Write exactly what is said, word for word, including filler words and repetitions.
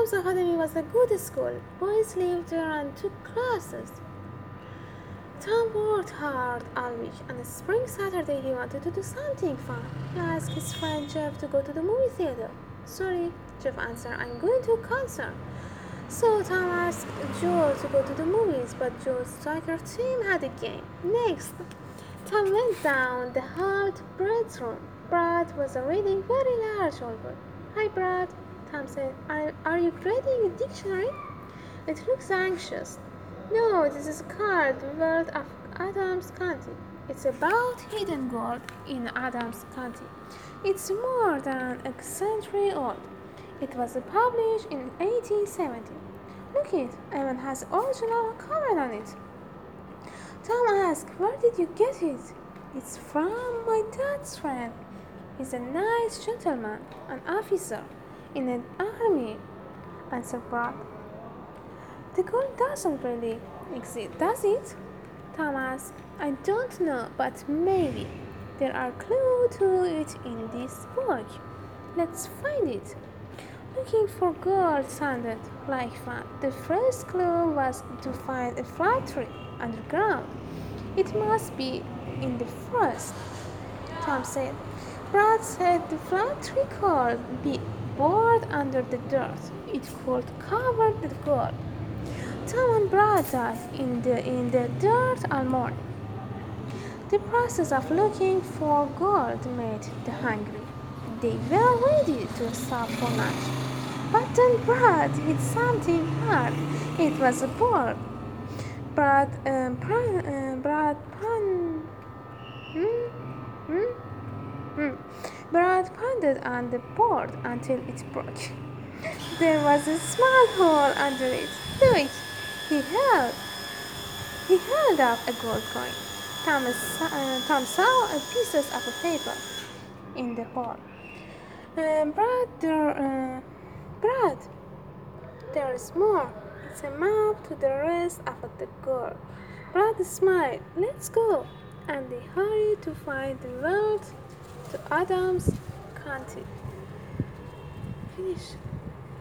Adam's Academy was a good school. Boys lived there and took classes. Tom worked hard all week. On a spring Saturday, he wanted to do something fun. He asked his friend Jeff to go to the movie theater. Sorry, Jeff answered, I'm going to a concert. So Tom asked Joe to go to the movies, but Joe's soccer team had a game. Next, Tom went down the hall to Brad's room. Brad was reading a very large old book. Hi, Brad, Tom said. Are, are you creating a dictionary? It looks anxious. No, this is a card, World of Adams County. It's about hidden gold in Adams County. It's more than a century old. It was published in eighteen seventy. Look it, even has original cover on it. Tom asked, where did you get it? It's from my dad's friend. He's a nice gentleman, an officer in an army, answered Brad. The gold doesn't really exist, does it? Tom asked. I don't know, but maybe. There are clues to it in this book. Let's find it. Looking for gold sounded like fun. The first clue was to find a flat tree underground. It must be in the forest, Tom said. Brad said the flat tree could be bored under the dirt. It could cover the gold. Tom and Brad dived in the, in the dirt all morning. The process of looking for gold made them hungry. They were ready to stop for lunch. But then Brad hit something hard. It was a board. Brad, um, pran, uh, Brad, pan, hmm? Hmm? Hmm. Brad pounded on the board until it broke. There was a small hole under it. Do it. He held. He held up a gold coin. Thomas, uh, Tom saw a pieces of a paper in the hole. Uh, Brad, there, uh, Brad, there is more. It's a map to the rest of the gold. Brad smiled. Let's go. And they hurried to find the road to Adams County. Finish.